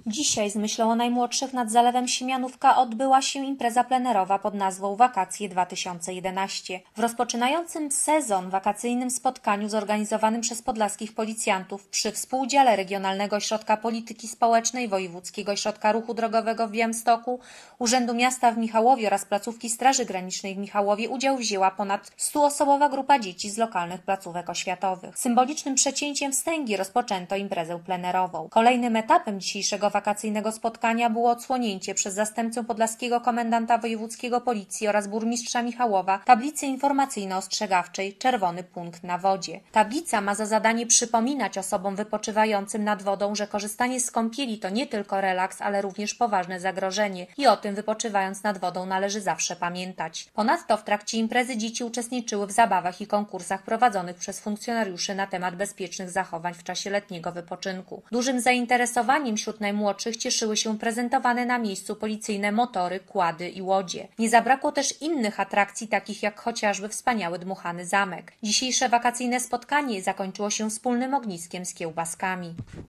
Dzisiaj z myślą o najmłodszych nad Zalewem Siemianówka odbyła się impreza plenerowa pod nazwą Wakacje 2011. W rozpoczynającym sezon wakacyjnym spotkaniu zorganizowanym przez podlaskich policjantów przy współudziale Regionalnego Ośrodka Polityki Społecznej, Wojewódzkiego Ośrodka Ruchu Drogowego w Białymstoku, Urzędu Miasta w Michałowie oraz placówki Straży Granicznej w Michałowie udział wzięła ponad 100-osobowa grupa dzieci z lokalnych placówek oświatowych. Symbolicznym przecięciem wstęgi rozpoczęto imprezę plenerową. Kolejnym etapem dzisiejszego wakacyjnego spotkania było odsłonięcie przez zastępcę podlaskiego komendanta wojewódzkiego policji oraz burmistrza Michałowa tablicy informacyjno-ostrzegawczej Czerwony punkt na wodzie. Tablica ma za zadanie przypominać osobom wypoczywającym nad wodą, że korzystanie z kąpieli to nie tylko relaks, ale również poważne zagrożenie i o tym wypoczywając nad wodą należy zawsze pamiętać. Ponadto w trakcie imprezy dzieci uczestniczyły w zabawach i konkursach prowadzonych przez funkcjonariuszy na temat bezpiecznych zachowań w czasie letniego wypoczynku. Dużym zainteresowaniem wśród najmłodszych cieszyły się prezentowane na miejscu policyjne motory, kłady i łodzie. Nie zabrakło też innych atrakcji, takich jak chociażby wspaniały dmuchany zamek. Dzisiejsze wakacyjne spotkanie zakończyło się wspólnym ogniskiem z kiełbaskami.